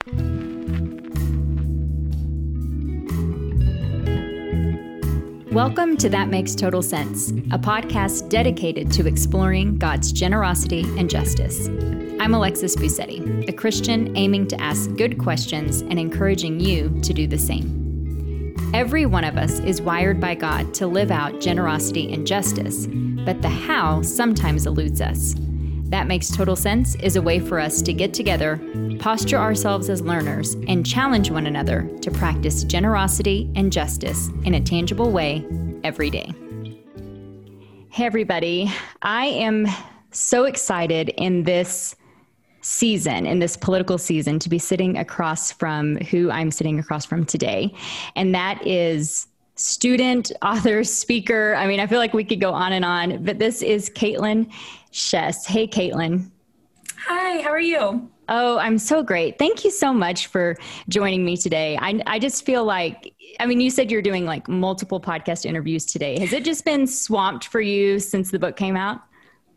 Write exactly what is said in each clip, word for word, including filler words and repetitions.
Welcome to That Makes Total Sense, a podcast dedicated to exploring God's generosity and justice. I'm Alexis Busetti, a Christian aiming to ask good questions and encouraging you to do the same. Every one of us is wired by God to live out generosity and justice, but the how sometimes eludes us. That Makes Total Sense is a way for us to get together, posture ourselves as learners, and challenge one another to practice generosity and justice in a tangible way every day. Hey, everybody. I am so excited in this season, in this political season, to be sitting across from who I'm sitting across from today. And that is student, author, speaker. I mean, I feel like we could go on and on, but this is Caitlin Shess. Hey, Caitlin. Hi, how are you? Oh, I'm so great. Thank you so much for joining me today. I, I just feel like, I mean, you said you're doing like multiple podcast interviews today. Has it just been swamped for you since the book came out?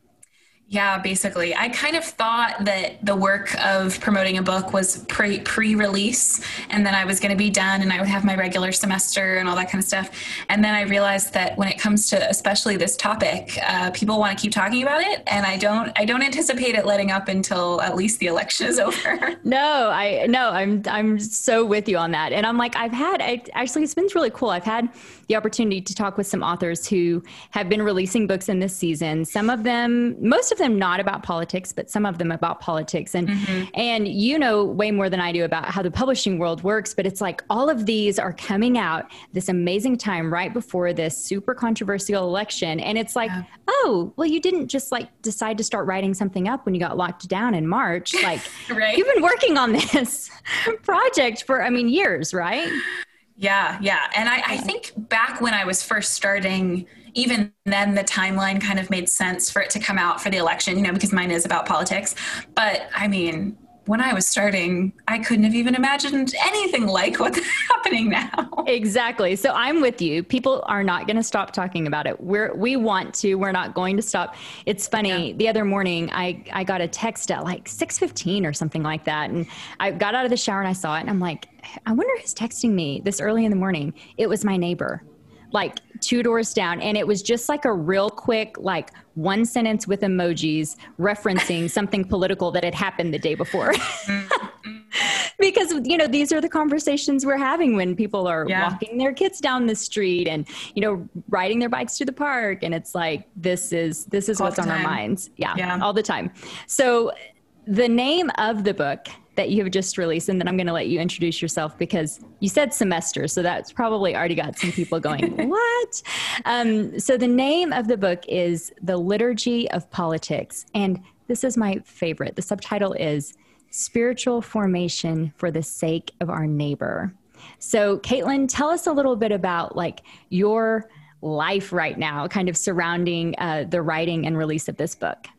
Yeah, basically. I kind of thought that the work of promoting a book was pre, pre-release, and then I was going to be done and I would have my regular semester and all that kind of stuff. And then I realized that when it comes to especially this topic, uh, people want to keep talking about it, and I don't I don't anticipate it letting up until at least the election is over. No, I no, I'm I'm so with you on that. And I'm like, I've had, I, actually, it's been really cool. I've had the opportunity to talk with some authors who have been releasing books in this season. Some of them, most of them not about politics, but some of them about politics. And, mm-hmm. and you know way more than I do about how the publishing world works, but it's like all of these are coming out this amazing time right before this super controversial election. And it's like, yeah. oh, well, you didn't just like decide to start writing something up when you got locked down in March. Like right? You've been working on this project for, I mean, years, right? Yeah, yeah. And I, I think back when I was first starting, even then the timeline kind of made sense for it to come out for the election, you know, because mine is about politics. But I mean, when I was starting, I couldn't have even imagined anything like what's happening now. Exactly. So I'm with you. People are not going to stop talking about it. We're, we want to, we're not going to stop. It's funny. Yeah. The other morning, I, I got a text at like six fifteen or something like that. And I got out of the shower and I saw it and I'm like, I wonder who's texting me this early in the morning. It was my neighbor, like two doors down. And it was just like a real quick, like one sentence with emojis referencing something political that had happened the day before. Because, you know, these are the conversations we're having when people are yeah. walking their kids down the street and, you know, riding their bikes to the park. And it's like, this is, this is all what's on our minds. Yeah, yeah, all the time. So the name of the book that you have just released, and then I'm going to let you introduce yourself because you said semester, so that's probably already got some people going, what? Um, so the name of the book is The Liturgy of Politics, and this is my favorite. The subtitle is Spiritual Formation for the Sake of Our Neighbor. So Caitlin, tell us a little bit about like your life right now, kind of surrounding uh, the writing and release of this book.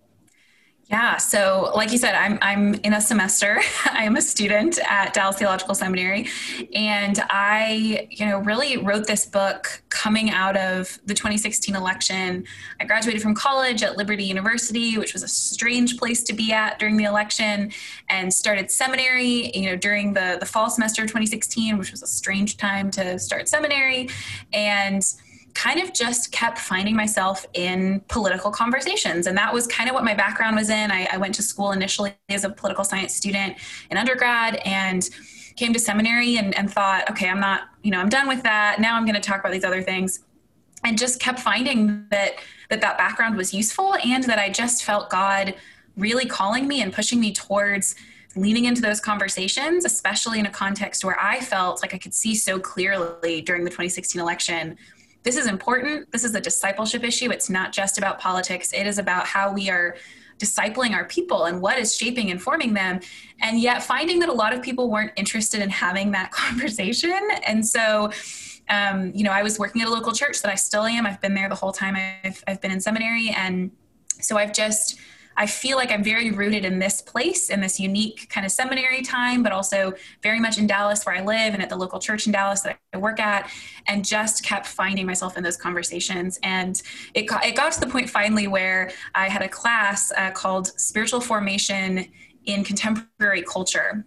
Yeah. So like you said, I'm, I'm in a semester. I am a student at Dallas Theological Seminary. And I, you know, really wrote this book coming out of the twenty sixteen election. I graduated from college at Liberty University, which was a strange place to be at during the election, and started seminary, you know, during the, the fall semester of twenty sixteen, which was a strange time to start seminary. And kind of just kept finding myself in political conversations. And that was kind of what my background was in. I, I went to school initially as a political science student in undergrad and came to seminary and, and thought, okay, I'm not, you know, I'm done with that. Now I'm going to talk about these other things. And just kept finding that, that that background was useful and that I just felt God really calling me and pushing me towards leaning into those conversations, especially in a context where I felt like I could see so clearly during the twenty sixteen election. This is important. This is a discipleship issue. It's not just about politics. It is about how we are discipling our people and what is shaping and forming them. And yet finding that a lot of people weren't interested in having that conversation. And so, um, you know, I was working at a local church that I still am. I've been there the whole time I've, I've been in seminary. And so I've just, I feel like I'm very rooted in this place, in this unique kind of seminary time, but also very much in Dallas where I live and at the local church in Dallas that I work at, and just kept finding myself in those conversations. And it got, it got to the point finally where I had a class uh, called Spiritual Formation in Contemporary Culture.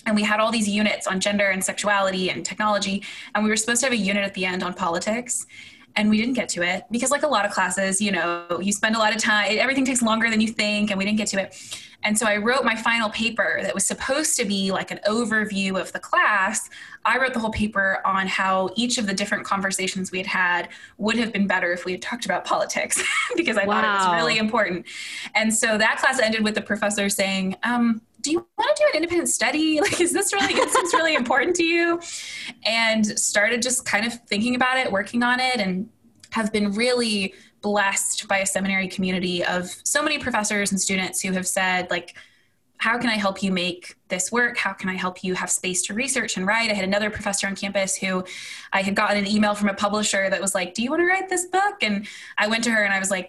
And we had all these units on gender and sexuality and technology. And we were supposed to have a unit at the end on politics. And we didn't get to it because, like a lot of classes, you know, you spend a lot of time, everything takes longer than you think, and we didn't get to it. And so I wrote my final paper that was supposed to be like an overview of the class. I wrote the whole paper on how each of the different conversations we had had would have been better if we had talked about politics because I wow. thought it was really important. And so that class ended with the professor saying, um, do you want to do an independent study? Like, is this really, is this really important to you? And started just kind of thinking about it, working on it, and have been really blessed by a seminary community of so many professors and students who have said, like, how can I help you make this work? How can I help you have space to research and write? I had another professor on campus who I had gotten an email from a publisher that was like, do you want to write this book? And I went to her and I was like,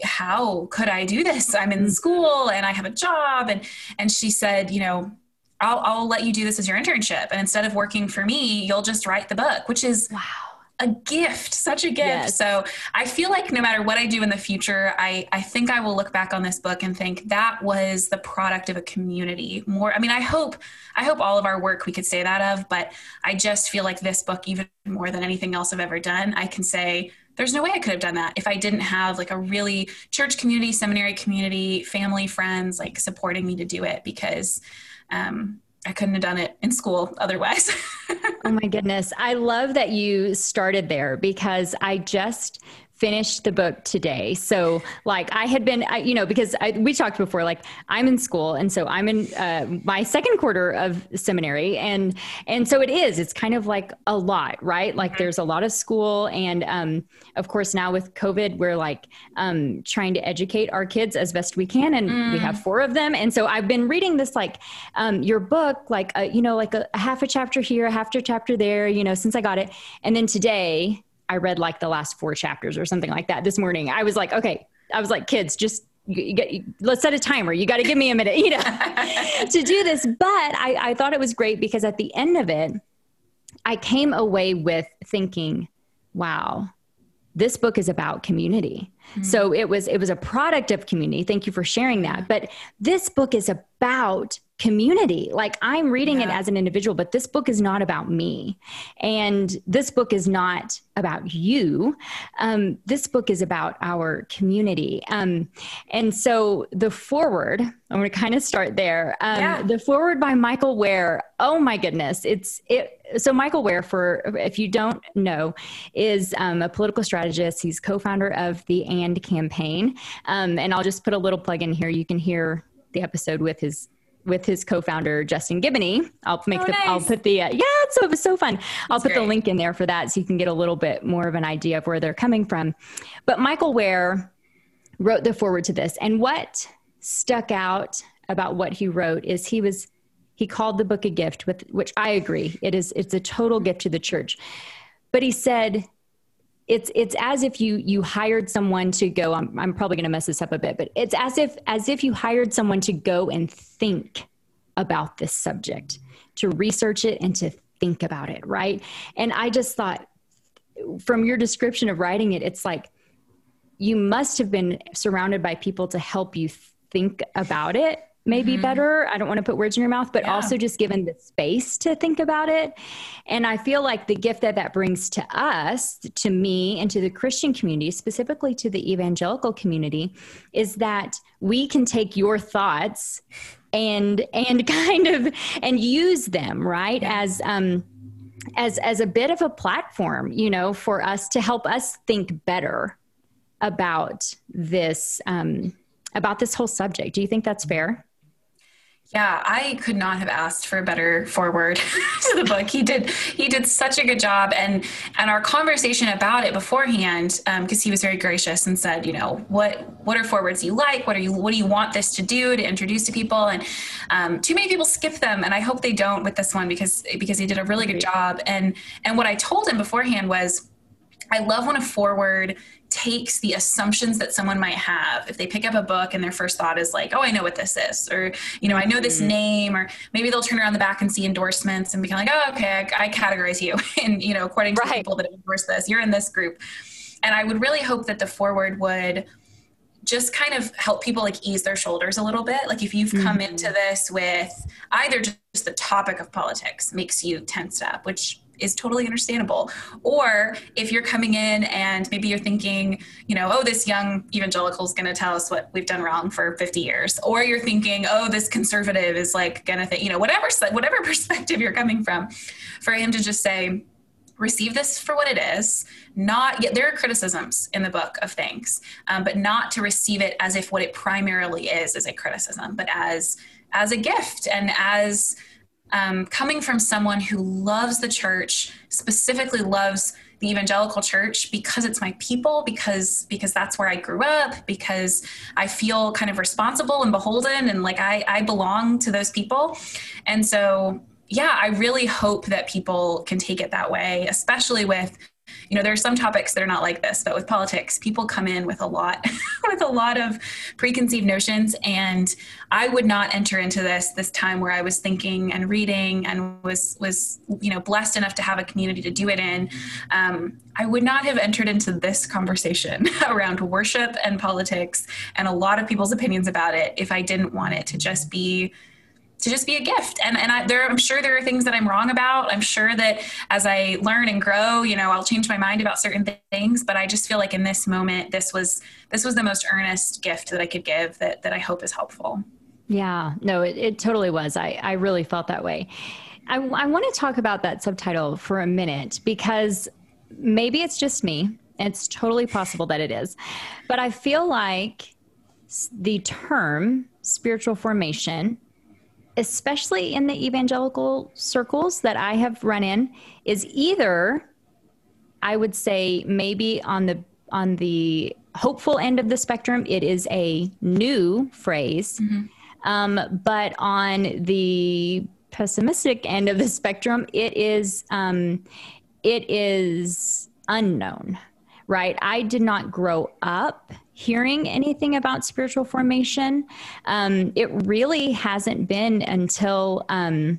how could I do this? I'm in school and I have a job. And, and she said, you know, I'll, I'll let you do this as your internship. And instead of working for me, you'll just write the book, which is wow. a gift, such a gift. Yes. So I feel like no matter what I do in the future, I, I think I will look back on this book and think that was the product of a community more. I mean, I hope, I hope all of our work we could say that of, but I just feel like this book, even more than anything else I've ever done, I can say, there's no way I could have done that if I didn't have like a really church community, seminary community, family, friends, like supporting me to do it, because um, I couldn't have done it in school otherwise. Oh my goodness. I love that you started there, because I just finished the book today. So like I had been, I, you know, because I, we talked before, like I'm in school. And so I'm in uh, my second quarter of seminary. And, and so it is, it's kind of like a lot, right? Like there's a lot of school. And um, of course, now with COVID, we're like um, trying to educate our kids as best we can. And mm. we have four of them. And so I've been reading this, like um, your book, like, a, you know, like a, a half a chapter here, a half a chapter there, you know, since I got it. And then today, I read like the last four chapters or something like that this morning. I was like, okay, I was like, kids, just you, you get, let's set a timer. You got to give me a minute, you know, to do this. But I, I thought it was great because at the end of it, I came away with thinking, wow, this book is about community. Mm-hmm. So it was, it was a product of community. Thank you for sharing that. But this book is about community. Like I'm reading yeah. it as an individual, but this book is not about me. And this book is not about you. Um, this book is about our community. Um, and so the foreword, I'm going to kind of start there. Um, yeah. The foreword by Michael Wear. Oh my goodness. It's it. So Michael Wear, for, if you don't know, is um, a political strategist. He's co-founder of the AND campaign. Um, and I'll just put a little plug in here. You can hear the episode with his with his co-founder, Justin Giboney. I'll make oh, the, nice. I'll put the, uh, yeah, it's so, it was so fun. I'll That's put great. the link in there for that so you can get a little bit more of an idea of where they're coming from. But Michael Wear wrote the foreword to this. And what stuck out about what he wrote is he was, he called the book a gift, with which I agree. It is, it's a total gift to the church. But he said, It's it's as if you you hired someone to go. I'm I'm probably going to mess this up a bit, but it's as if as if you hired someone to go and think about this subject, to research it and to think about it, right? And I just thought, from your description of writing it, it's like you must have been surrounded by people to help you think about it. Maybe mm-hmm. better. I don't want to put words in your mouth, but yeah. also just given the space to think about it. And I feel like the gift that that brings to us, to me, and to the Christian community, specifically to the evangelical community, is that we can take your thoughts and, and kind of, and use them, right? Yeah. As, um, as, as a bit of a platform, you know, for us to help us think better about this, um, about this whole subject. Do you think that's fair? Yeah, I could not have asked for a better foreword to the book. He did, he did such a good job. And, and our conversation about it beforehand, um, cause he was very gracious and said, you know, what, what are forewords you like? What are you, what do you want this to do to introduce to people? And, um, too many people skip them. And I hope they don't with this one because, because he did a really good job. And, and what I told him beforehand was, I love when a foreword takes the assumptions that someone might have. If they pick up a book and their first thought is like, oh, I know what this is, or, you know, I know this mm-hmm. name, or maybe they'll turn around the back and see endorsements and become like, oh, okay, I, I categorize you. And, you know, according to right. people that endorse this, you're in this group. And I would really hope that the foreword would just kind of help people like ease their shoulders a little bit. Like if you've come Mm-hmm. into this with either just the topic of politics makes you tensed up, which is totally understandable. Or if you're coming in and maybe you're thinking, you know, oh, this young evangelical is going to tell us what we've done wrong for fifty years. Or you're thinking, oh, this conservative is like going to think, you know, whatever, whatever perspective you're coming from, for him to just say, receive this for what it is. Not yet, there are criticisms in the book of things, um, but not to receive it as if what it primarily is is a criticism, but as as a gift and as um, coming from someone who loves the church, specifically loves the evangelical church because it's my people, because because that's where I grew up, because I feel kind of responsible and beholden and like I, I belong to those people. And so yeah, I really hope that people can take it that way, especially with, you know, there are some topics that are not like this, but with politics, people come in with a lot, with a lot of preconceived notions. And I would not enter into this, this time where I was thinking and reading and was, was, you know, blessed enough to have a community to do it in. Um, I would not have entered into this conversation around worship and politics and a lot of people's opinions about it if I didn't want it to just be to just be a gift. And, and I, there, I'm sure there are things that I'm wrong about. I'm sure that as I learn and grow, you know, I'll change my mind about certain th- things, but I just feel like in this moment, this was, this was the most earnest gift that I could give that, that I hope is helpful. Yeah, no, it, it totally was. I, I really felt that way. I, I want to talk about that subtitle for a minute because maybe it's just me. It's totally possible that it is, but I feel like the term spiritual formation, especially in the evangelical circles that I have run in, is either, I would say maybe on the on the hopeful end of the spectrum, it is a new phrase, mm-hmm. um, but on the pessimistic end of the spectrum, it is um, it is unknown, right? I did not grow up hearing anything about spiritual formation. Um, it really hasn't been until um,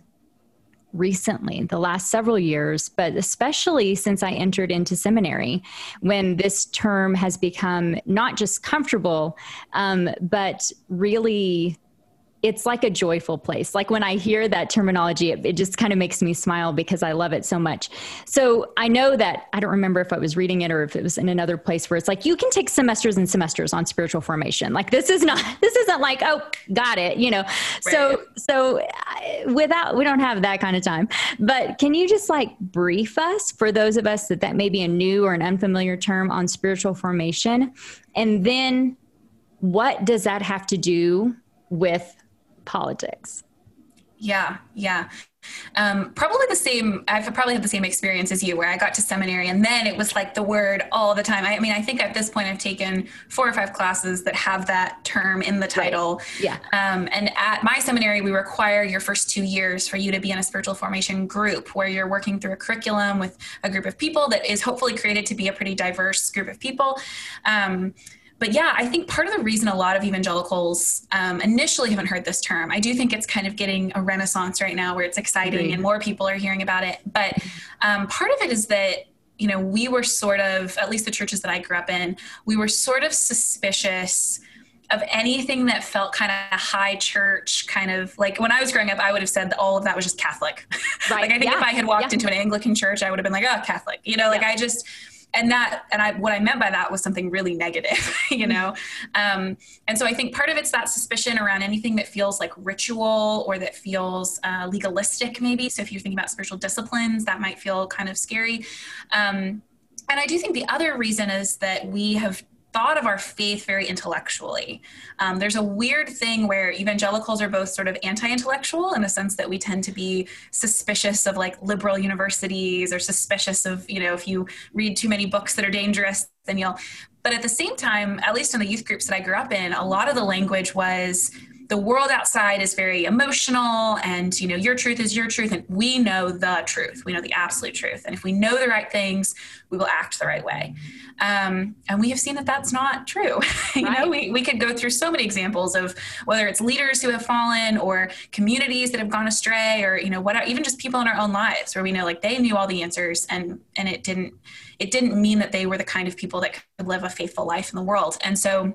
recently, the last several years, but especially since I entered into seminary, when this term has become not just comfortable, um, but really it's like a joyful place. Like when I hear that terminology, it, it just kind of makes me smile because I love it so much. So I know that, I don't remember if I was reading it or if it was in another place where it's like, you can take semesters and semesters on spiritual formation. Like this is not, this isn't like, oh, got it, you know? Right. So, so without, we don't have that kind of time, but can you just like brief us for those of us that that may be a new or an unfamiliar term on spiritual formation? And then what does that have to do with politics? Yeah, yeah. Um, probably the same, I've probably had the same experience as you where I got to seminary and then it was like the word all the time. I, I mean, I think at this point I've taken four or five classes that have that term in the title. Right. Yeah. Um, and at my seminary, we require your first two years for you to be in a spiritual formation group where you're working through a curriculum with a group of people that is hopefully created to be a pretty diverse group of people. Um, But yeah, I think part of the reason a lot of evangelicals um, initially haven't heard this term, I do think it's kind of getting a renaissance right now where it's exciting mm-hmm. and more people are hearing about it. But um, part of it is that, you know, we were sort of, at least the churches that I grew up in, we were sort of suspicious of anything that felt kind of high church, kind of like when I was growing up, I would have said that all of that was just Catholic. Right. Like I think yeah. if I had walked yeah. into an Anglican church, I would have been like, oh, Catholic, you know, like yeah. I just... And that, and I, what I meant by that was something really negative, you know? Um, and so I think part of it's that suspicion around anything that feels like ritual or that feels uh, legalistic maybe. So if you're thinking about spiritual disciplines, that might feel kind of scary. Um, and I do think the other reason is that we have thought of our faith very intellectually. Um, there's a weird thing where evangelicals are both sort of anti-intellectual in the sense that we tend to be suspicious of like liberal universities or suspicious of, you know, if you read too many books that are dangerous, then you'll, but at the same time, at least in the youth groups that I grew up in, a lot of the language was the world outside is very emotional and, you know, your truth is your truth. And we know the truth. We know the absolute truth. And if we know the right things, we will act the right way. Um, and we have seen that that's not true. you right. know, we, we could go through so many examples of whether it's leaders who have fallen or communities that have gone astray or, you know, what, even just people in our own lives where we know like they knew all the answers and, and it didn't, it didn't mean that they were the kind of people that could live a faithful life in the world. And so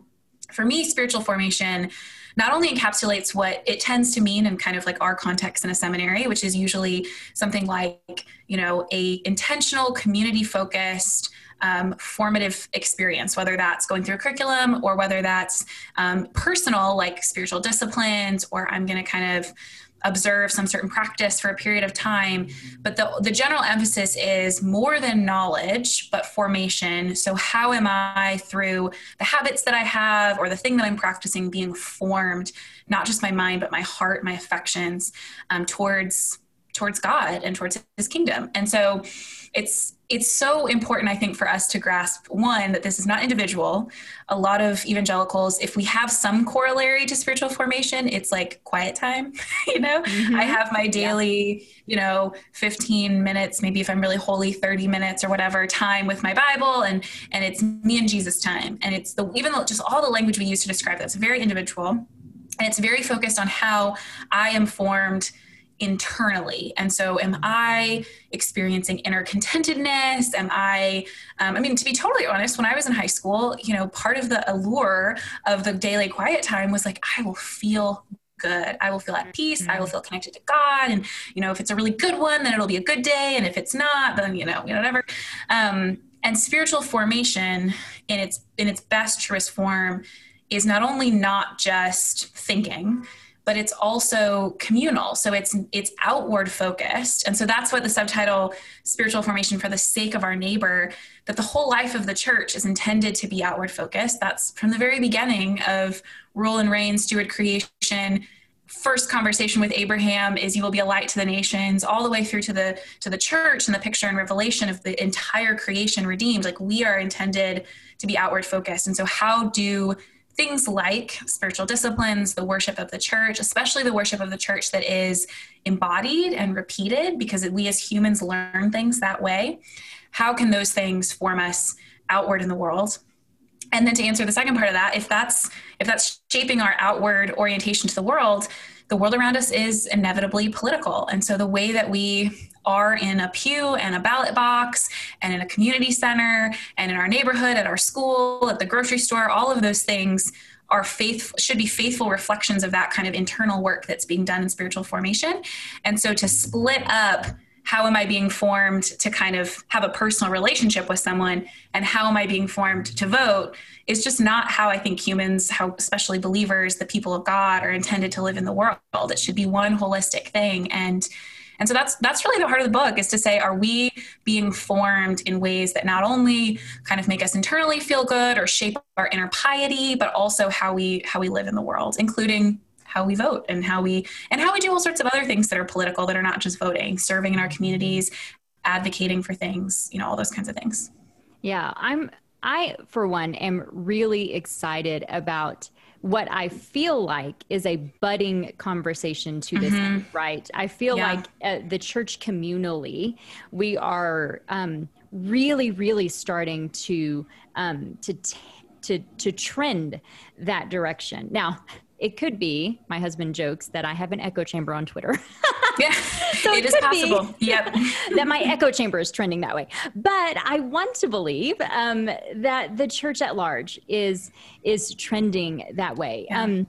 for me, spiritual formation not only encapsulates what it tends to mean in kind of like our context in a seminary, which is usually something like, you know, a intentional, community focused, um, formative experience, whether that's going through a curriculum or whether that's um, personal, like spiritual disciplines, or I'm going to kind of observe some certain practice for a period of time. But the, the general emphasis is more than knowledge, but formation. So how am I, through the habits that I have or the thing that I'm practicing, being formed, not just my mind, but my heart, my affections, um, towards towards God and towards his kingdom. And so it's it's so important, I think, for us to grasp, one, that this is not individual. A lot of evangelicals, if we have some corollary to spiritual formation, it's like quiet time. you know, mm-hmm. I have my daily, yeah. you know, fifteen minutes, maybe if I'm really holy, thirty minutes or whatever time with my Bible, and and it's me and Jesus time. And it's the even though just all the language we use to describe that's very individual, and it's very focused on how I am formed internally. And so am I experiencing inner contentedness? Am I, um, I mean, to be totally honest, when I was in high school, you know, part of the allure of the daily quiet time was like, I will feel good. I will feel at peace. Mm-hmm. I will feel connected to God. And, you know, if it's a really good one, then it'll be a good day. And if it's not, then, you know, you know, whatever. Um, and spiritual formation in its, in its best truest form is not only not just thinking, but it's also communal. So it's it's outward focused. And so that's what the subtitle, Spiritual Formation for the Sake of Our Neighbor, that the whole life of the church is intended to be outward focused. That's from the very beginning of rule and reign, steward creation. First conversation with Abraham is you will be a light to the nations, all the way through to the to the church and the picture and revelation of the entire creation redeemed. Like, we are intended to be outward focused. And so how do things like spiritual disciplines, the worship of the church, especially the worship of the church that is embodied and repeated, because we as humans learn things that way, how can those things form us outward in the world? And then to answer the second part of that, if that's if that's shaping our outward orientation to the world, the world around us is inevitably political. And so the way that we are in a pew and a ballot box and in a community center and in our neighborhood, at our school, at the grocery store, all of those things are faith should be faithful reflections of that kind of internal work that's being done in spiritual formation. And so to split up, how am I being formed to kind of have a personal relationship with someone, and how am I being formed to vote, is just not how I think humans, how especially believers, the people of God, are intended to live in the world. It should be one holistic thing. And And so that's that's really the heart of the book, is to say, are we being formed in ways that not only kind of make us internally feel good or shape our inner piety, but also how we how we live in the world, including how we vote and how we and how we do all sorts of other things that are political, that are not just voting, serving in our communities, advocating for things, you know, all those kinds of things. Yeah, I'm I for one am really excited about what I feel like is a budding conversation to this mm-hmm. end, right? I feel yeah. like uh, the church communally, we are um, really, really starting to um, to t- to to trend that direction. Now, it could be, my husband jokes that I have an echo chamber on Twitter. Yeah, so it, it is possible. Yep. That my echo chamber is trending that way. But I want to believe um, that the church at large is is trending that way. Yeah. Um,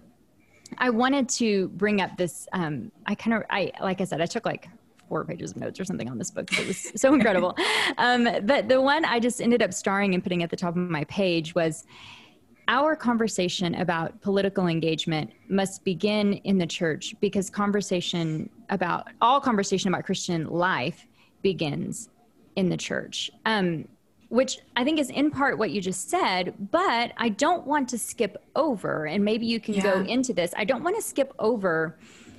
I wanted to bring up this. Um, I kind of, I like I said, I took like four pages of notes or something on this book. It was so incredible. Um, but the one I just ended up starring and putting at the top of my page was, our conversation about political engagement must begin in the church, because conversation about all conversation about Christian life begins in the church, um, which I think is in part what you just said, but I don't want to skip over, and maybe you can yeah. go into this. I don't want to skip over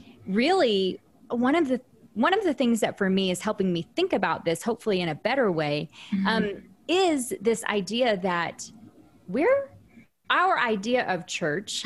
really one of the, one of the things that for me is helping me think about this, hopefully in a better way, mm-hmm. um, is this idea that we're, our idea of church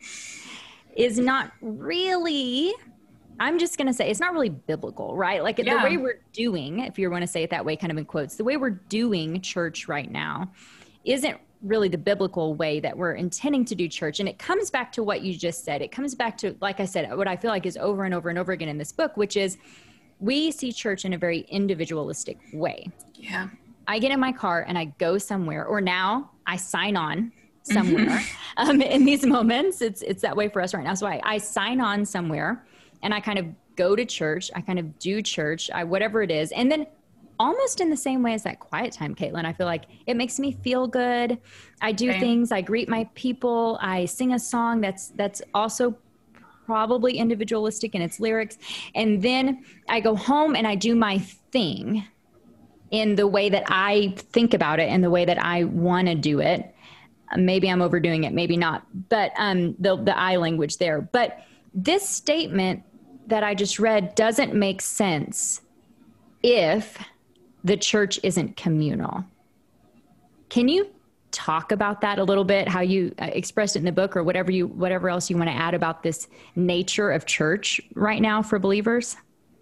is not really, I'm just going to say, it's not really biblical, right? Like yeah. the way we're doing, if you want to say it that way, kind of in quotes, the way we're doing church right now isn't really the biblical way that we're intending to do church. And it comes back to what you just said. It comes back to, like I said, what I feel like is over and over and over again in this book, which is we see church in a very individualistic way. Yeah. I get in my car and I go somewhere, or now I sign on somewhere. Mm-hmm. Um, in these moments, it's it's that way for us right now. So I, I sign on somewhere and I kind of go to church. I kind of do church, I, whatever it is. And then almost in the same way as that quiet time, Caitlin, I feel like it makes me feel good. I do okay. things. I greet my people. I sing a song that's that's also probably individualistic in its lyrics. And then I go home and I do my thing in the way that I think about it and the way that I want to do it. Maybe I'm overdoing it, maybe not, but um, the, the I language there. But this statement that I just read doesn't make sense if the church isn't communal. Can you talk about that a little bit, how you uh, expressed it in the book, or whatever you, whatever else you want to add about this nature of church right now for believers?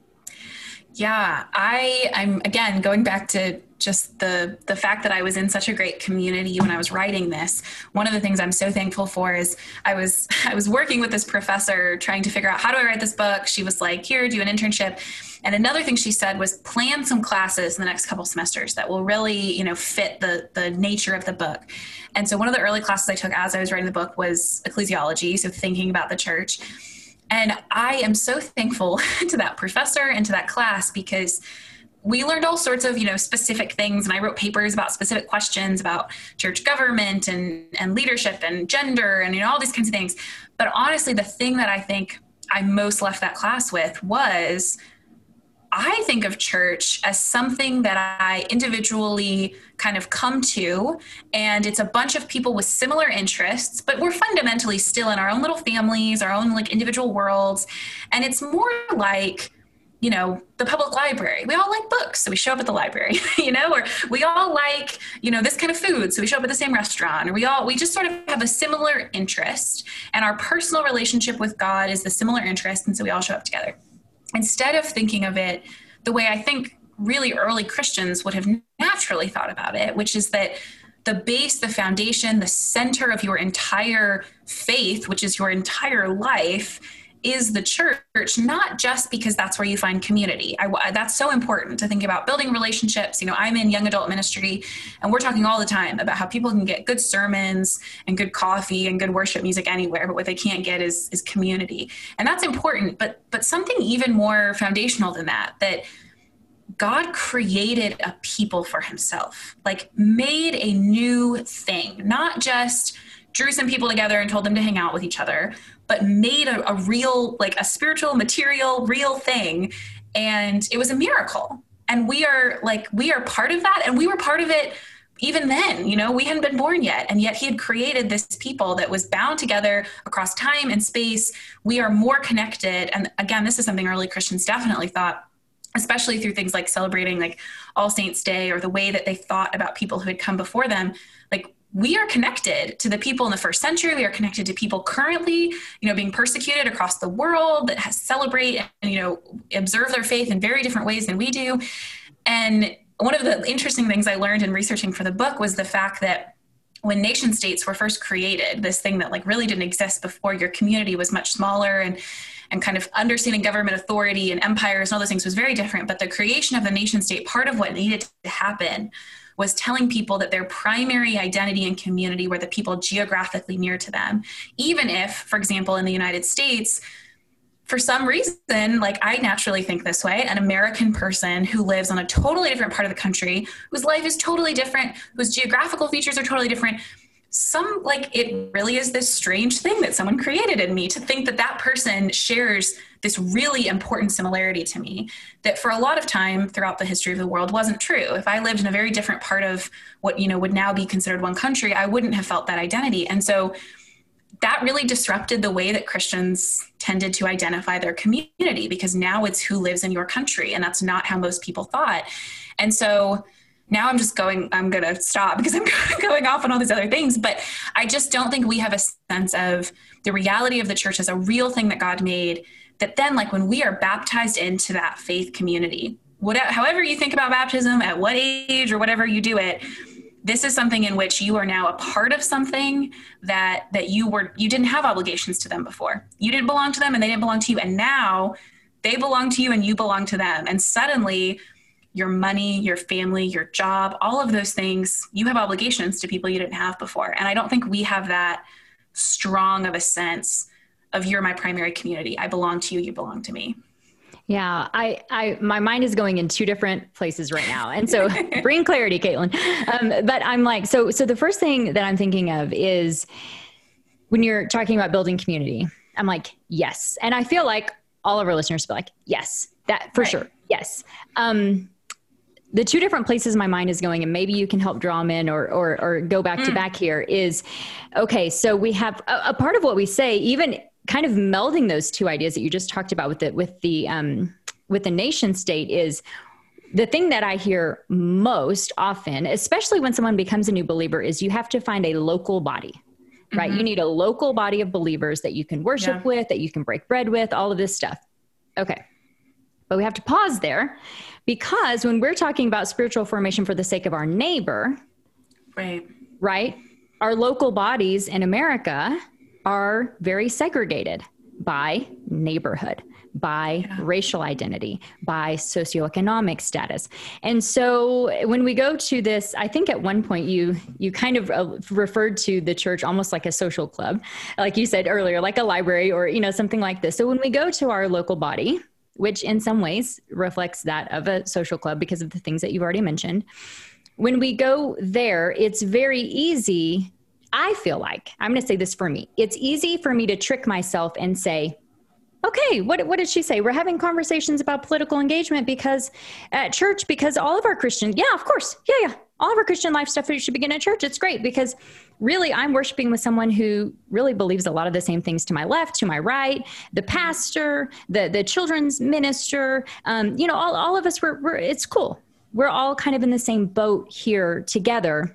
Yeah, I, I'm again going back to just the the fact that I was in such a great community when I was writing this. One of the things I'm so thankful for is I was I was working with this professor trying to figure out, how do I write this book? She was like, here, do an internship. And another thing she said was, plan some classes in the next couple semesters that will really, you know, fit the the nature of the book. And so one of the early classes I took as I was writing the book was ecclesiology, so thinking about the church. And I am so thankful to that professor and to that class, because we learned all sorts of, you know, specific things. And I wrote papers about specific questions about church government and, and leadership and gender and, you know, all these kinds of things. But honestly, the thing that I think I most left that class with was, I think of church as something that I individually kind of come to, and it's a bunch of people with similar interests, but we're fundamentally still in our own little families, our own like individual worlds. And it's more like, you know, the public library. We all like books, so we show up at the library, you know, or we all like, you know, this kind of food, so we show up at the same restaurant, or we all, we just sort of have a similar interest, and our personal relationship with God is the similar interest, and so we all show up together. Instead of thinking of it the way I think really early Christians would have naturally thought about it, which is that the base, the foundation, the center of your entire faith, which is your entire life, is the church, not just because that's where you find community. I, that's so important to think about building relationships. You know, I'm in young adult ministry, and we're talking all the time about how people can get good sermons and good coffee and good worship music anywhere, but what they can't get is, is community. And that's important, but, but something even more foundational than that, that God created a people for himself, like made a new thing, not just drew some people together and told them to hang out with each other, but made a, a real, like a spiritual, material, real thing. And it was a miracle. And we are like, we are part of that. And we were part of it even then, you know, we hadn't been born yet. And yet he had created this people that was bound together across time and space. We are more connected. And again, this is something early Christians definitely thought, especially through things like celebrating like All Saints Day, or the way that they thought about people who had come before them. Like, we are connected to the people in the first century. We are connected to people currently, you know, being persecuted across the world, that has celebrate and, you know, observe their faith in very different ways than we do. And one of the interesting things I learned in researching for the book was the fact that when nation states were first created, this thing that like really didn't exist before, your community was much smaller, and and kind of understanding government authority and empires and all those things was very different. But the creation of the nation state, part of what needed to happen was telling people that their primary identity and community were the people geographically near to them. Even if, for example, in the United States, for some reason, like I naturally think this way, an American person who lives on a totally different part of the country, whose life is totally different, whose geographical features are totally different, some, like, it really is this strange thing that someone created in me to think that that person shares this really important similarity to me that for a lot of time throughout the history of the world wasn't true. If I lived in a very different part of what, you know, would now be considered one country, I wouldn't have felt that identity. And so that really disrupted the way that Christians tended to identify their community, because now it's who lives in your country. And that's not how most people thought. And so now I'm just going, I'm going to stop because I'm going off on all these other things, but I just don't think we have a sense of the reality of the church as a real thing that God made, that then like when we are baptized into that faith community, whatever, however you think about baptism, at what age or whatever you do it, this is something in which you are now a part of something that, that you were, you didn't have obligations to them before. You didn't belong to them and they didn't belong to you. And now they belong to you and you belong to them. And suddenly your money, your family, your job, all of those things, you have obligations to people you didn't have before. And I don't think we have that strong of a sense of you're my primary community. I belong to you. You belong to me. Yeah, I, I, my mind is going in two different places right now. And so bring clarity, Caitlin. Um, but I'm like, so, so the first thing that I'm thinking of is when you're talking about building community, I'm like, yes. And I feel like all of our listeners feel like, yes, that for right. sure. Yes. Um, the two different places my mind is going, and maybe you can help draw them in or, or, or go back mm. to back here is, okay, so we have a, a part of what we say, even kind of melding those two ideas that you just talked about with the, with the, um, with the nation state is the thing that I hear most often, especially when someone becomes a new believer, is you have to find a local body, right? Mm-hmm. You need a local body of believers that you can worship yeah. with, that you can break bread with, all of this stuff. Okay. But we have to pause there because when we're talking about spiritual formation for the sake of our neighbor, right, right, our local bodies in America are very segregated by neighborhood, by yeah. racial identity, by socioeconomic status. And so when we go to this, I think at one point you you kind of uh, referred to the church almost like a social club, like you said earlier, like a library or, you know, something like this. So when we go to our local body, which in some ways reflects that of a social club because of the things that you've already mentioned, when we go there, it's very easy. I feel like, I'm going to say this for me, it's easy for me to trick myself and say, okay, what, what did she say? We're having conversations about political engagement because at church, because all of our Christian, yeah, of course. Yeah, yeah. All of our Christian life stuff should begin at church. It's great because really I'm worshiping with someone who really believes a lot of the same things to my left, to my right, the pastor, the, the children's minister, um, you know, all, all of us, we're, we're, it's cool. We're all kind of in the same boat here together.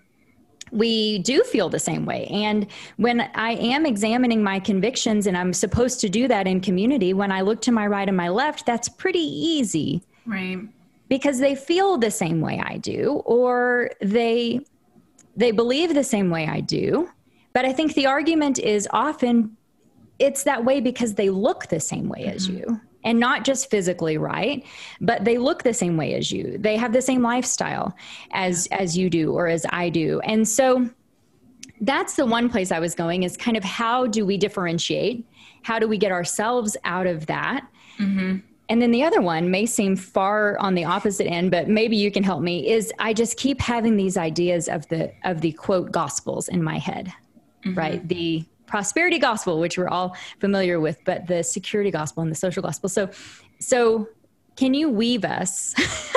We do feel the same way. And when I am examining my convictions, and I'm supposed to do that in community, when I look to my right and my left, that's pretty easy. Right. Because they feel the same way I do, or they, they believe the same way I do. But I think the argument is often it's that way because they look the same way mm-hmm. as you. And not just physically, right? But they look the same way as you. They have the same lifestyle as, as you do or as I do. And so that's the one place I was going is kind of how do we differentiate? How do we get ourselves out of that? Mm-hmm. And then the other one may seem far on the opposite end, but maybe you can help me, is I just keep having these ideas of the, of the quote gospels in my head, mm-hmm. right? The prosperity gospel, which we're all familiar with, but the security gospel and the social gospel. So, so can you weave us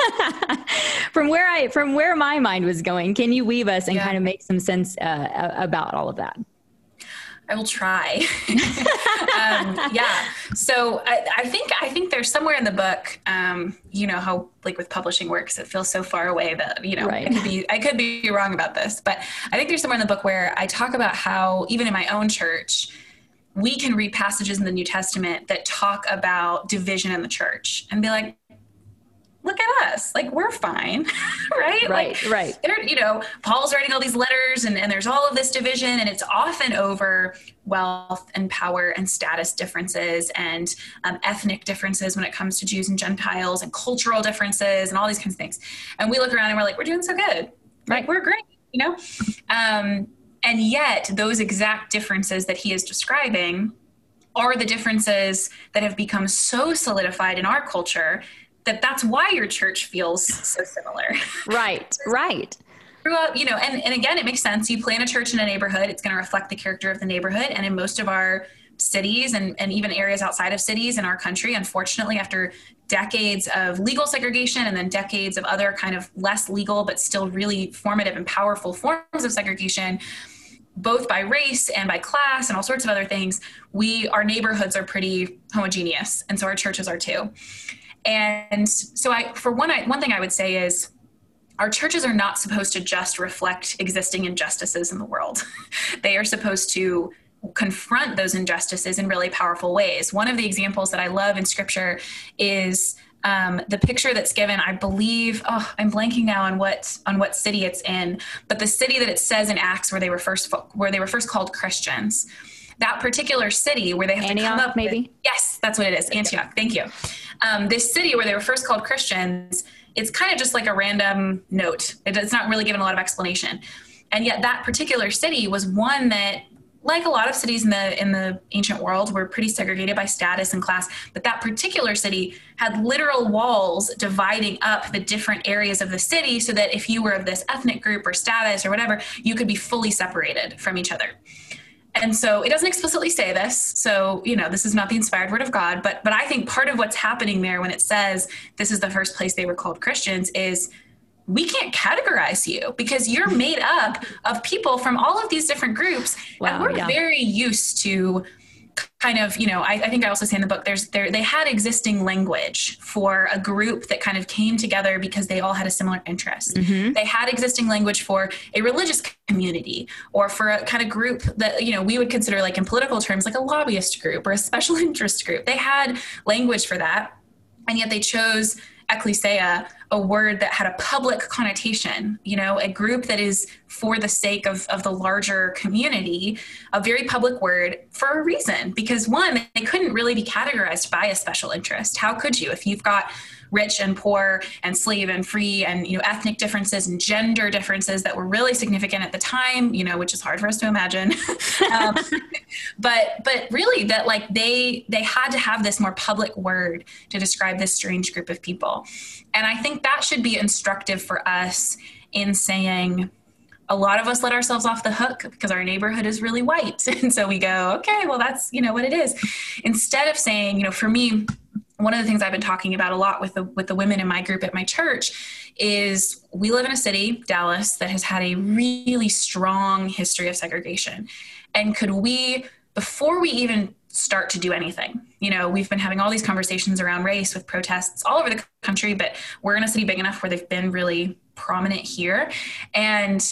from where I, from where my mind was going, can you weave us and yeah. kind of make some sense uh, about all of that? I will try. um, yeah. So I, I think, I think there's somewhere in the book, um, you know, how like with publishing works, it feels so far away that, you know, right. I could be, I could be wrong about this, but I think there's somewhere in the book where I talk about how even in my own church, we can read passages in the New Testament that talk about division in the church and be like, look at us, like we're fine, right? Right, like, right. You know, Paul's writing all these letters and, and there's all of this division, and it's often over wealth and power and status differences and um, ethnic differences when it comes to Jews and Gentiles and cultural differences and all these kinds of things. And we look around and we're like, we're doing so good. Like, right. We're great, you know? Um, and yet those exact differences that he is describing are the differences that have become so solidified in our culture that that's why your church feels so similar. Right, right. Grew up, you know, and, and again, it makes sense. You plant a church in a neighborhood, it's going to reflect the character of the neighborhood. And in most of our cities and, and even areas outside of cities in our country, unfortunately, after decades of legal segregation and then decades of other kind of less legal, but still really formative and powerful forms of segregation, both by race and by class and all sorts of other things, we, our neighborhoods are pretty homogeneous. And so our churches are too. And so I, for one, I, one thing I would say is our churches are not supposed to just reflect existing injustices in the world. They are supposed to confront those injustices in really powerful ways. One of the examples that I love in scripture is um, the picture that's given, I believe, oh, I'm blanking now on what, on what city it's in, but the city that it says in Acts where they were first, where they were first called Christians. That particular city where they have Antioch, to come up maybe? With, yes, that's what it is. Antioch. Thank you. um, this city where they were first called Christians, it's kind of just like a random note. It's not really given a lot of explanation. And yet that particular city was one that, like a lot of cities in the in the ancient world, were pretty segregated by status and class. But that particular city had literal walls dividing up the different areas of the city so that if you were of this ethnic group or status or whatever, you could be fully separated from each other. And so it doesn't explicitly say this. So, you know, this is not the inspired word of God. But but I think part of what's happening there when it says this is the first place they were called Christians is we can't categorize you because you're made up of people from all of these different groups. Wow, and we're yeah. very used to kind of, you know, I, I think I also say in the book, there's there, they had existing language for a group that kind of came together because they all had a similar interest. Mm-hmm. They had existing language for a religious community or for a kind of group that, you know, we would consider like in political terms, like a lobbyist group or a special interest group. They had language for that. And yet they chose ecclesia, a word that had a public connotation, you know, a group that is for the sake of, of the larger community, a very public word for a reason. Because one, they couldn't really be categorized by a special interest. How could you? If you've got rich and poor and slave and free and, you know, ethnic differences and gender differences that were really significant at the time, you know, which is hard for us to imagine. um, but, but really that like they, they had to have this more public word to describe this strange group of people. And I think that should be instructive for us in saying, a lot of us let ourselves off the hook because our neighborhood is really white. And so we go, okay, well, that's, you know, what it is. Instead of saying, you know, for me, one of the things I've been talking about a lot with the with the women in my group at my church is we live in a city, Dallas, that has had a really strong history of segregation. And could we, before we even start to do anything, you know, we've been having all these conversations around race with protests all over the country, but we're in a city big enough where they've been really prominent here. And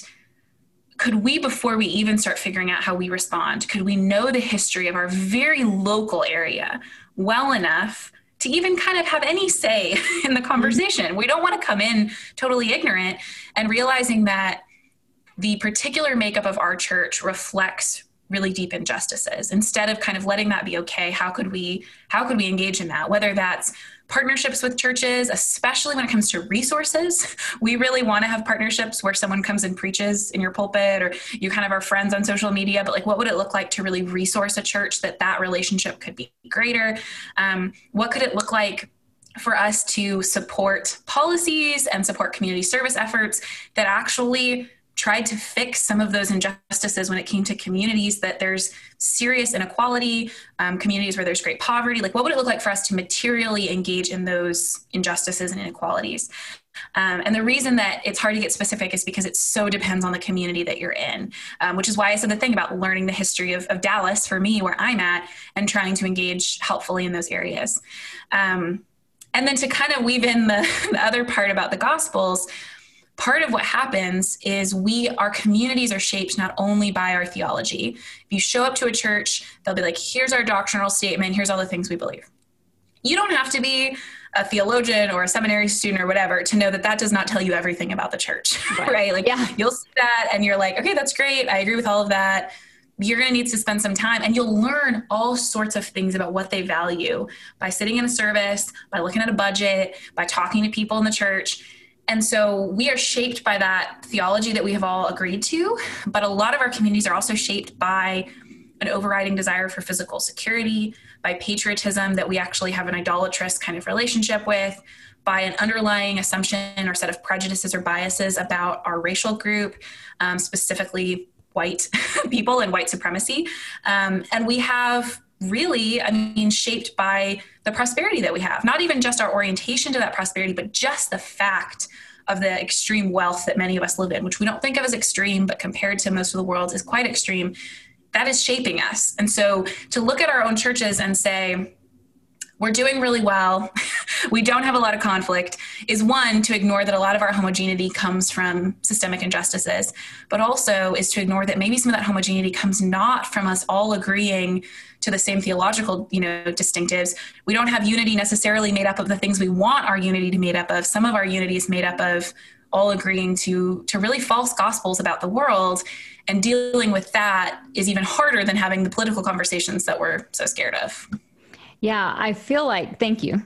could we, before we even start figuring out how we respond, could we know the history of our very local area well enough to even kind of have any say in the conversation? We don't want to come in totally ignorant and realizing that the particular makeup of our church reflects really deep injustices. Instead of kind of letting that be okay, how could we, how could we engage in that? Whether that's partnerships with churches, especially when it comes to resources. We really want to have partnerships where someone comes and preaches in your pulpit or you kind of are friends on social media, but like, what would it look like to really resource a church that that relationship could be greater? Um, what could it look like for us to support policies and support community service efforts that actually tried to fix some of those injustices when it came to communities that there's serious inequality, um, communities where there's great poverty? Like, what would it look like for us to materially engage in those injustices and inequalities? Um, and the reason that it's hard to get specific is because it so depends on the community that you're in, um, which is why I said the thing about learning the history of, of Dallas for me, where I'm at, and trying to engage helpfully in those areas. Um, and then to kind of weave in the, the other part about the Gospels, part of what happens is we, our communities are shaped not only by our theology. If you show up to a church, they'll be like, here's our doctrinal statement, here's all the things we believe. You don't have to be a theologian or a seminary student or whatever to know that that does not tell you everything about the church, right? right? Like, yeah. You'll see that and you're like, okay, that's great. I agree with all of that. You're going to need to spend some time and you'll learn all sorts of things about what they value by sitting in a service, by looking at a budget, by talking to people in the church. And so we are shaped by that theology that we have all agreed to, but a lot of our communities are also shaped by an overriding desire for physical security, by patriotism that we actually have an idolatrous kind of relationship with, by an underlying assumption or set of prejudices or biases about our racial group, um, specifically white people and white supremacy. Um, and we have really, I mean, shaped by the prosperity that we have, not even just our orientation to that prosperity, but just the fact of the extreme wealth that many of us live in, which we don't think of as extreme, but compared to most of the world is quite extreme. That is shaping us. And so to look at our own churches and say, we're doing really well, we don't have a lot of conflict, is one, to ignore that a lot of our homogeneity comes from systemic injustices, but also is to ignore that maybe some of that homogeneity comes not from us all agreeing to the same theological, you know, distinctives. We don't have unity necessarily made up of the things we want our unity to be made up of. Some of our unity is made up of all agreeing to, to really false gospels about the world, and dealing with that is even harder than having the political conversations that we're so scared of. Yeah, I feel like, thank you.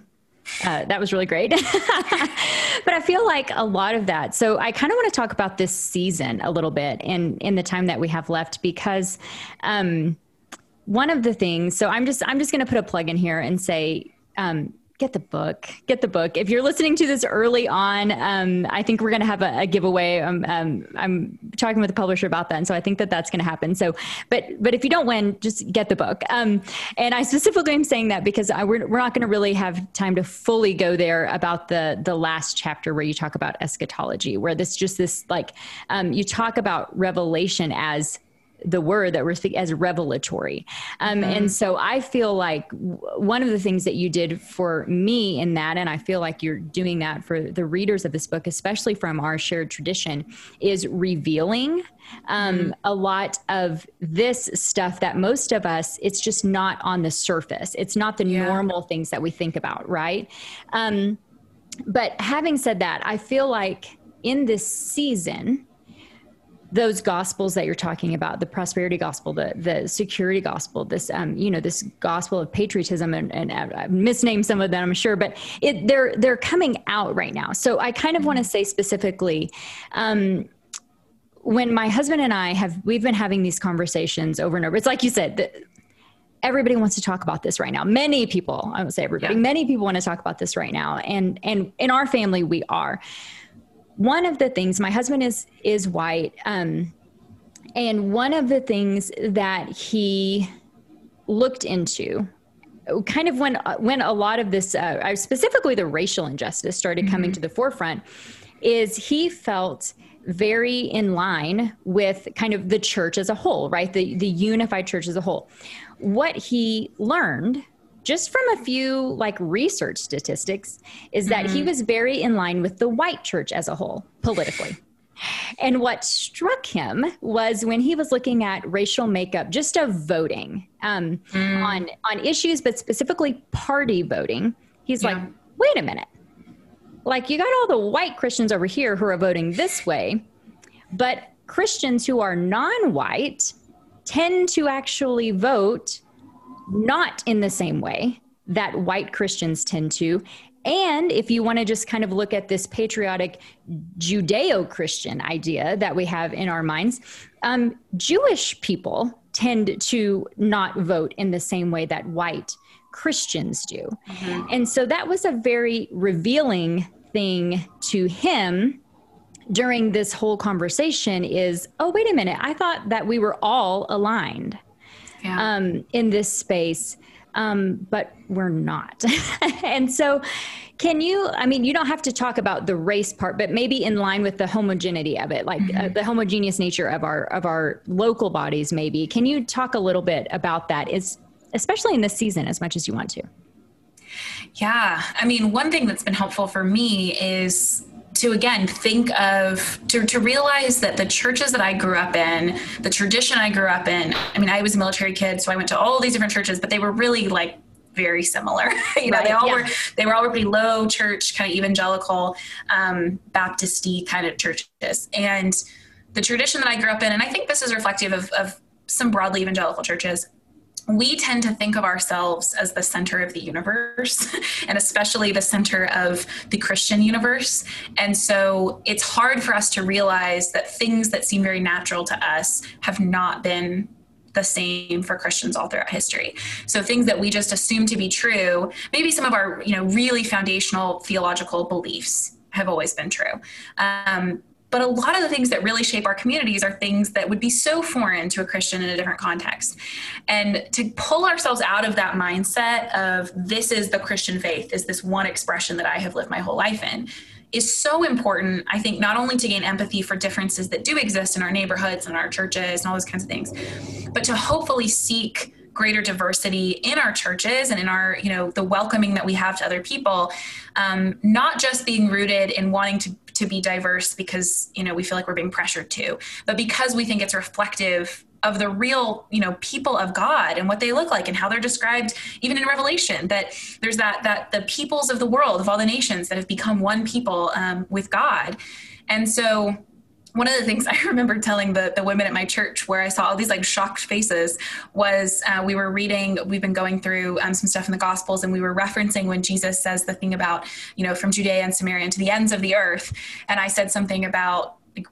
Uh, that was really great. But I feel like a lot of that. So I kind of want to talk about this season a little bit in, in the time that we have left, because um, one of the things, so I'm just, I'm just going to put a plug in here and say, um, get the book, get the book. If you're listening to this early on, um, I think we're going to have a, a giveaway. Um, um, I'm talking with the publisher about that. And so I think that that's going to happen. So, but, but if you don't win, just get the book. Um, and I specifically am saying that because I, we're, we're not going to really have time to fully go there about the, the last chapter where you talk about eschatology, where this just this, like, um, you talk about revelation as the word that we're speaking as revelatory. Um, mm-hmm. And so I feel like w- one of the things that you did for me in that, and I feel like you're doing that for the readers of this book, especially from our shared tradition, is revealing um, mm-hmm. a lot of this stuff that most of us, it's just not on the surface. It's not the yeah. normal things that we think about, right? Um, but having said that, I feel like in this season, those gospels that you're talking about, the prosperity gospel, the the security gospel, this um, you know, this gospel of patriotism, and, and I've misnamed some of them, I'm sure, but it, they're they're coming out right now. So I kind of want to say specifically, um, when my husband and I have, we've been having these conversations over and over. It's like you said, the, everybody wants to talk about this right now. Many people, I would say everybody, yeah. many people want to talk about this right now, and and in our family we are. One of the things, my husband is, is white. Um, and one of the things that he looked into kind of when, when a lot of this, uh, specifically the racial injustice started coming mm-hmm. to the forefront, is he felt very in line with kind of the church as a whole, right? The, the unified church as a whole. What he learned just from a few like research statistics is that mm-hmm. he was very in line with the white church as a whole politically. And what struck him was when he was looking at racial makeup, just of voting um, mm. on, on issues, but specifically party voting. He's yeah. like, wait a minute. Like, you got all the white Christians over here who are voting this way, but Christians who are non-white tend to actually vote not in the same way that white Christians tend to. And if you want to just kind of look at this patriotic Judeo-Christian idea that we have in our minds, um, Jewish people tend to not vote in the same way that white Christians do. Mm-hmm. And so that was a very revealing thing to him during this whole conversation is, oh, wait a minute. I thought that we were all aligned. Yeah. Um, in this space, um, but we're not. And so can you, I mean, you don't have to talk about the race part, but maybe in line with the homogeneity of it, like mm-hmm. uh, the homogeneous nature of our, of our local bodies, maybe. Can you talk a little bit about that, is especially in this season, as much as you want to? Yeah. I mean, one thing that's been helpful for me is to, again, think of, to, to realize that the churches that I grew up in, the tradition I grew up in, I mean, I was a military kid, so I went to all these different churches, but they were really like very similar. you know, right, they all yeah. were, they were all pretty low church, kind of evangelical, um, Baptist-y kind of churches. And the tradition that I grew up in, and I think this is reflective of, of some broadly evangelical churches, we tend to think of ourselves as the center of the universe, and especially the center of the Christian universe. And so it's hard for us to realize that things that seem very natural to us have not been the same for Christians all throughout history. So things that we just assume to be true, maybe some of our, you know, really foundational theological beliefs have always been true. Um, But a lot of the things that really shape our communities are things that would be so foreign to a Christian in a different context. And to pull ourselves out of that mindset of this is the Christian faith, is this one expression that I have lived my whole life in, is so important, I think, not only to gain empathy for differences that do exist in our neighborhoods and our churches and all those kinds of things, but to hopefully seek greater diversity in our churches and in our, you know, the welcoming that we have to other people, um, not just being rooted in wanting to to be diverse because, you know, we feel like we're being pressured to, but because we think it's reflective of the real, you know, people of God and what they look like and how they're described, even in Revelation, that there's that, that the peoples of the world, of all the nations that have become one people um, with God. And so one of the things I remember telling the, the women at my church, where I saw all these like shocked faces, was uh, we were reading, we've been going through um, some stuff in the Gospels, and we were referencing when Jesus says the thing about, you know, from Judea and Samaria to the ends of the earth. And I said something about, like,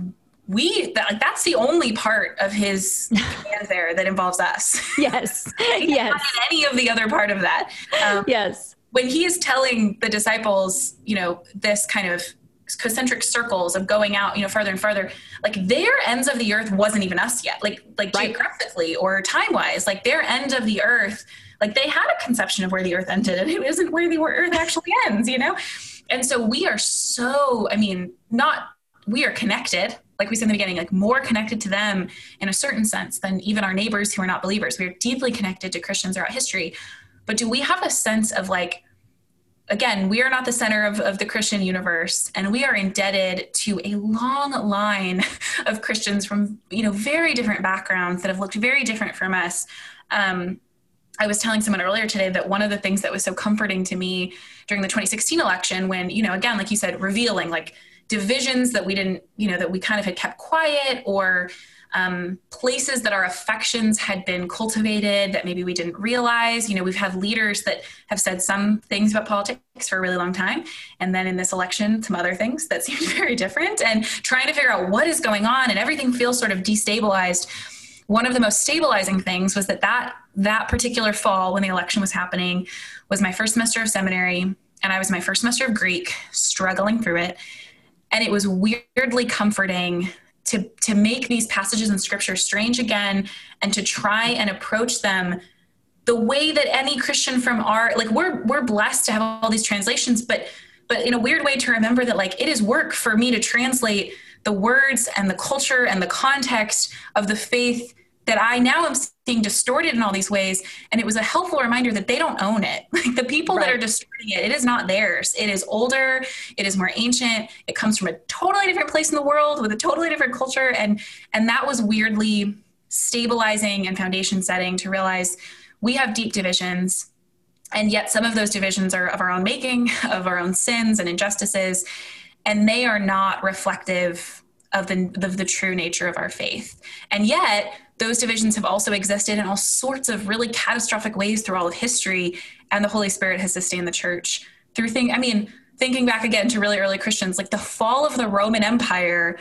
we, that, like, that's the only part of his command there that involves us. Yes. Like, yes. not in any of the other part of that. Um, yes. When he is telling the disciples, you know, this kind of concentric circles of going out, you know, further and further, like their ends of the earth wasn't even us yet, like, like right. geographically or time wise, like their end of the earth, like they had a conception of where the earth ended, and it isn't where the earth actually ends, you know? And so we are so, I mean, not, we are connected, like we said in the beginning, like more connected to them in a certain sense than even our neighbors who are not believers. We are deeply connected to Christians throughout history. But do we have a sense of like, again, we are not the center of, of the Christian universe, and we are indebted to a long line of Christians from, you know, very different backgrounds that have looked very different from us. Um, I was telling someone earlier today that one of the things that was so comforting to me during the twenty sixteen election, when, you know, again, like you said, revealing like divisions that we didn't, you know, that we kind of had kept quiet, or Um, places that our affections had been cultivated that maybe we didn't realize. You know, we've had leaders that have said some things about politics for a really long time, and then in this election, some other things that seemed very different, and trying to figure out what is going on, and everything feels sort of destabilized. One of the most stabilizing things was that that, that particular fall when the election was happening was my first semester of seminary, and I was my first semester of Greek, struggling through it. And it was weirdly comforting to to make these passages in scripture strange again, and to try and approach them the way that any Christian from our, like we're we're blessed to have all these translations, but but in a weird way to remember that like it is work for me to translate the words and the culture and the context of the faith that I now am seeing distorted in all these ways. And it was a helpful reminder that they don't own it. Like the people right. that are distorting it, it is not theirs. It is older. It is more ancient. It comes from a totally different place in the world with a totally different culture. And, and that was weirdly stabilizing and foundation setting to realize we have deep divisions. And yet some of those divisions are of our own making, of our own sins and injustices, and they are not reflective of the, of the true nature of our faith. And yet those divisions have also existed in all sorts of really catastrophic ways through all of history. And the Holy Spirit has sustained the church through things. I mean, thinking back again to really early Christians, like the fall of the Roman Empire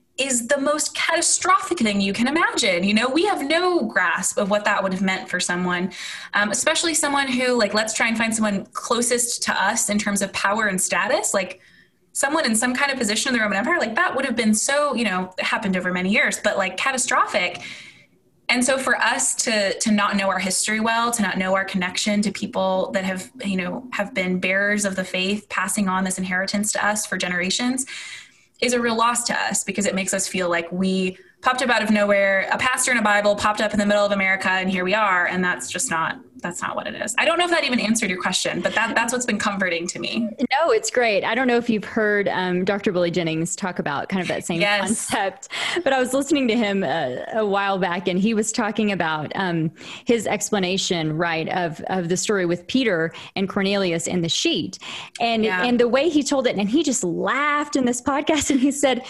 is the most catastrophic thing you can imagine. You know, we have no grasp of what that would have meant for someone, um, especially someone who, like, let's try and find someone closest to us in terms of power and status, like someone in some kind of position in the Roman Empire, like that would have been so, you know, it happened over many years, but like catastrophic. And so for us to to not know our history well, to not know our connection to people that have, you know, have been bearers of the faith, passing on this inheritance to us for generations, is a real loss to us, because it makes us feel like we popped up out of nowhere. A pastor in a Bible popped up in the middle of America, and here we are. And that's just not, that's not what it is. I don't know if that even answered your question, but that, that's what's been comforting to me. No, it's great. I don't know if you've heard um, Doctor Billy Jennings talk about kind of that same yes. concept, but I was listening to him a, a while back, and he was talking about um, his explanation, right, of, of the story with Peter and Cornelius and the sheet. And, yeah. and the way he told it, and he just laughed in this podcast, and he said,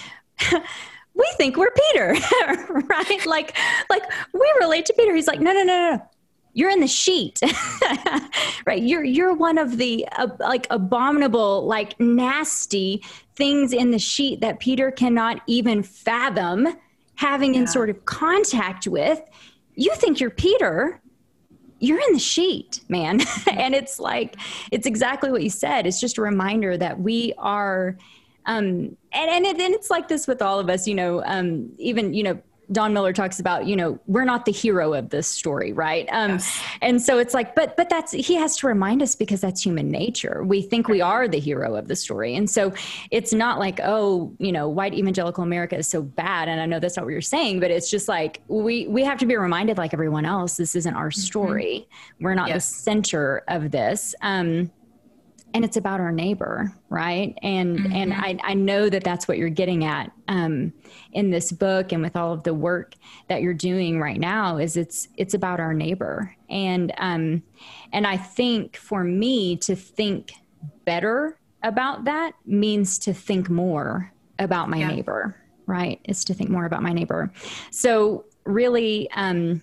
we think we're Peter, right? Like, like we relate to Peter. He's like, no, no, no, no. You're in the sheet, right? You're, you're one of the uh, like abominable, like nasty things in the sheet that Peter cannot even fathom having yeah. in sort of contact with. You think you're Peter, you're in the sheet, man. And it's like, it's exactly what you said. It's just a reminder that we are, Um, and, and, it, and it's like this with all of us, you know, um, even, you know, Don Miller talks about, you know, we're not the hero of this story. Right. Um, yes. And so it's like, but, but that's, he has to remind us, because that's human nature. We think we are the hero of the story. And so it's not like, oh, you know, white evangelical America is so bad. And I know that's not what you're saying, but it's just like, we, we have to be reminded, like everyone else, this isn't our story. Mm-hmm. We're not yes. the center of this. Um, And it's about our neighbor, right? And mm-hmm. and I, I know that that's what you're getting at um, in this book, and with all of the work that you're doing right now, is it's it's about our neighbor. And um, and I think for me to think better about that means to think more about my yeah. neighbor. right, is to think more about my neighbor. So really, um,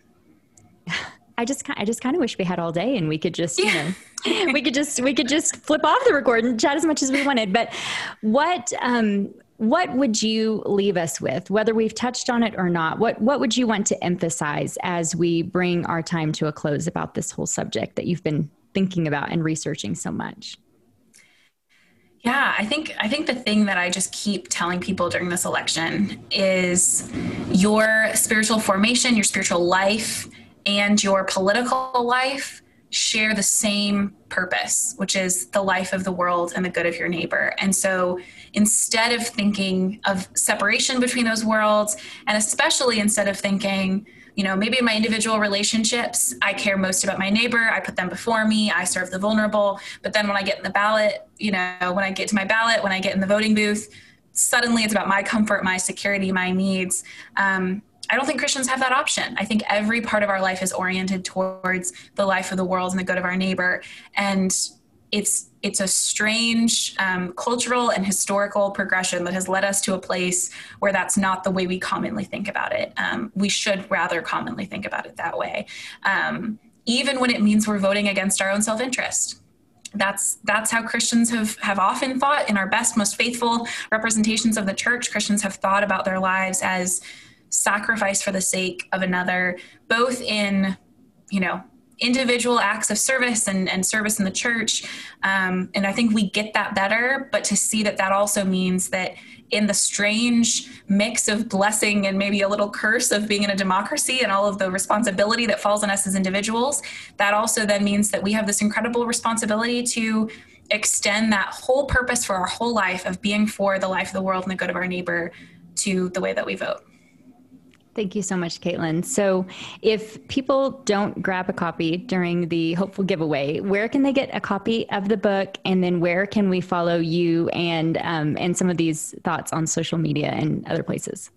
I just, I just kind of wish we had all day and we could just, you know, we could just, we could just flip off the record and chat as much as we wanted. But what, um, what would you leave us with, whether we've touched on it or not? What, what would you want to emphasize as we bring our time to a close about this whole subject that you've been thinking about and researching so much? Yeah, I think I think the thing that I just keep telling people during this election is your spiritual formation, your spiritual life, and your political life share the same purpose, which is the life of the world and the good of your neighbor. And so instead of thinking of separation between those worlds, and especially instead of thinking, you know, maybe in my individual relationships, I care most about my neighbor. I put them before me. I serve the vulnerable. But then when I get in the ballot, you know, when I get to my ballot, when I get in the voting booth, suddenly it's about my comfort, my security, my needs. Um, I don't think Christians have that option. I think every part of our life is oriented towards the life of the world and the good of our neighbor. And it's it's a strange um, cultural and historical progression that has led us to a place where that's not the way we commonly think about it. Um, we should rather commonly think about it that way, um, even when it means we're voting against our own self-interest. That's that's how Christians have, have often thought in our best, most faithful representations of the church. Christians have thought about their lives as sacrifice for the sake of another, both in, you know, individual acts of service and, and service in the church. Um, and I think we get that better, but to see that that also means that in the strange mix of blessing and maybe a little curse of being in a democracy and all of the responsibility that falls on us as individuals, that also then means that we have this incredible responsibility to extend that whole purpose for our whole life of being for the life of the world and the good of our neighbor to the way that we vote. Thank you so much, Caitlin. So if people don't grab a copy during the hopeful giveaway, where can they get a copy of the book? And then where can we follow you and, um, and some of these thoughts on social media and other places?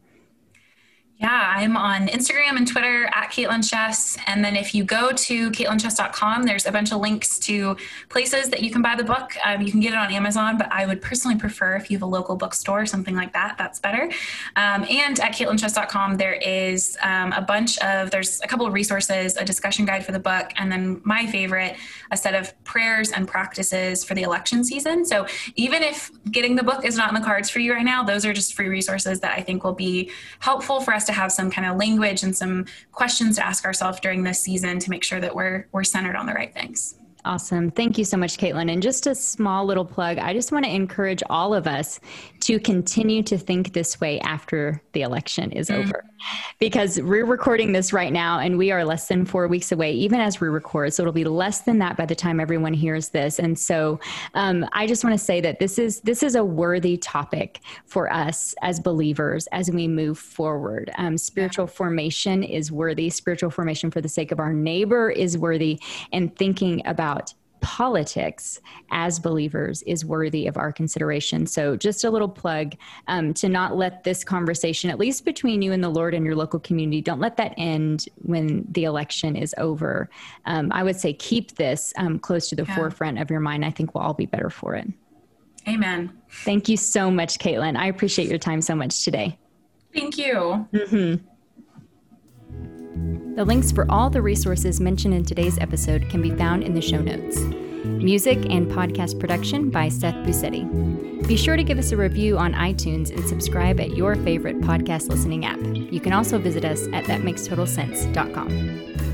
Yeah, I'm on Instagram and Twitter at Caitlin Chess. And then if you go to caitlin chess dot com, there's a bunch of links to places that you can buy the book. Um, you can get it on Amazon, but I would personally prefer if you have a local bookstore or something like that, that's better. Um, and at caitlin chess dot com, there is um, a bunch of, there's a couple of resources, a discussion guide for the book, and then my favorite, a set of prayers and practices for the election season. So even if getting the book is not in the cards for you right now, those are just free resources that I think will be helpful for us to have some kind of language and some questions to ask ourselves during this season to make sure that we're we're centered on the right things. Awesome. Thank you so much, Caitlin. And just a small little plug, I just want to encourage all of us to continue to think this way after the election is mm-hmm. over. Because we're recording this right now and we are less than four weeks away, even as we record. So it'll be less than that by the time everyone hears this. And so um, I just want to say that this is this is a worthy topic for us as believers as we move forward. Um, spiritual yeah. formation is worthy. Spiritual formation for the sake of our neighbor is worthy. And thinking about politics as believers is worthy of our consideration. So just a little plug um, to not let this conversation, at least between you and the Lord and your local community, don't let that end when the election is over. Um, I would say keep this um, close to the yeah. forefront of your mind. I think we'll all be better for it. Amen. Thank you so much, Caitlin. I appreciate your time so much today. Thank you. Mm-hmm. The links for all the resources mentioned in today's episode can be found in the show notes. Music and podcast production by Seth Busetti. Be sure to give us a review on iTunes and subscribe at your favorite podcast listening app. You can also visit us at that makes total sense dot com.